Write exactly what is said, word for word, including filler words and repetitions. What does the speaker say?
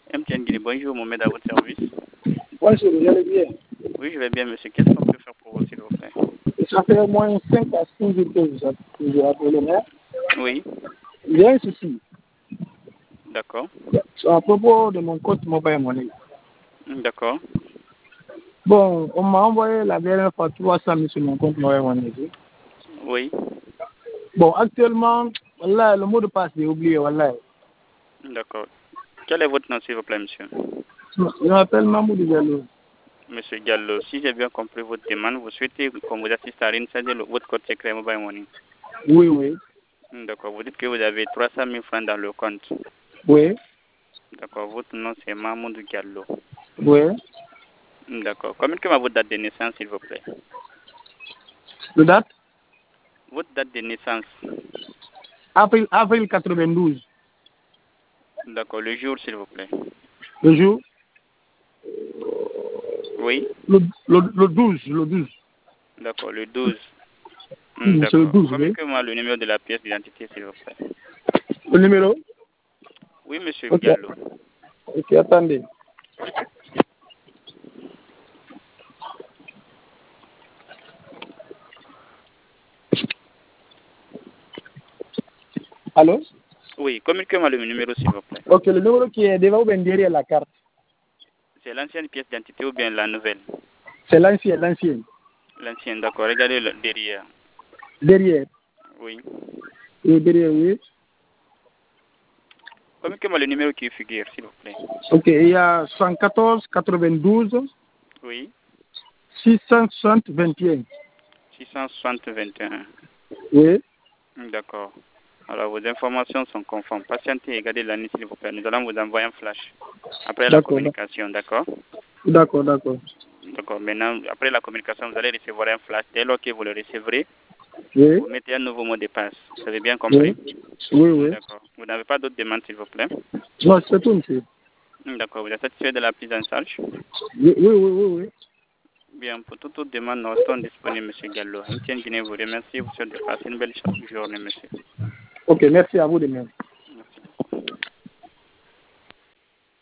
M T N Guinée, bonjour, Mohamed, à votre service. Bonjour, vous allez bien? Oui, je vais bien, monsieur. Qu'est-ce qu'on peut faire pour vous, s'il vous plaît? Ça fait au moins cinq à six jours que je vous appelle, mais Oui, il y a un souci. d'accord. À propos de mon compte mobile money. D'accord. Bon, on m'a envoyé la dernière fois trois cent mille sur mon compte mobile money. Oui, Bon, actuellement, voilà, le mot de passe est oublié, voilà. d'accord. Quel est votre nom, s'il vous plaît, monsieur? Je m'appelle Mahmoud Diallo. Monsieur Diallo, si j'ai bien compris votre demande, vous souhaitez qu'on vous assiste à réinsérer le- votre code secret mobile money. Oui, oui. D'accord. Vous dites que vous avez trois cent mille francs dans le compte. Oui, D'accord. Votre nom, c'est Mahmoud Diallo. oui. D'accord. Communiquez-moi votre date de naissance, s'il vous plaît. Le date? Votre date de naissance. Avril, avril quatre-vingt-douze. D'accord. Le jour, s'il vous plaît. Le jour? Oui. Le, le, le douze, le douze. D'accord. Le douze. Oui, Hmm, c'est le d'accord. douze, oui. Communiquez-moi le numéro de la pièce d'identité, s'il vous plaît. Le numéro? Oui, monsieur Ok. Diallo. Ok, attendez. Allô? Oui, communiquez-moi le numéro, s'il vous plaît. Ok, le numéro qui est devant ou bien derrière la carte? C'est l'ancienne pièce d'identité ou bien la nouvelle? C'est l'ancien, l'ancien. L'ancienne, d'accord. Regardez le derrière. Derrière. Oui. Oui, derrière, oui. Communiquez-moi le numéro qui figure, s'il vous plaît. Ok, il y a cent quatorze quatre-vingt-douze Oui. six cent soixante vingt et un. six cent soixante vingt et un. Oui. D'accord. Alors, vos informations sont conformes. Patientez et gardez la ligne, s'il vous plaît. Nous allons vous envoyer un flash après la D'accord. communication, d'accord? D'accord, d'accord. D'accord. Maintenant, après la communication, vous allez recevoir un flash. Dès lors que vous le recevrez, Oui. vous mettez un nouveau mot de passe. Vous avez bien compris? Oui. Oui, oui. D'accord. Vous n'avez pas d'autres demandes, s'il vous plaît? Non, c'est tout, monsieur. D'accord. Vous êtes satisfait de la prise en charge? Oui, oui, oui, oui. oui. Bien, pour toute autre demande, nous restons disponibles, monsieur Gallo. M T N Guinée vous remercie. Vous souhaite de passer une belle journée, monsieur. Ok, merci à vous de même.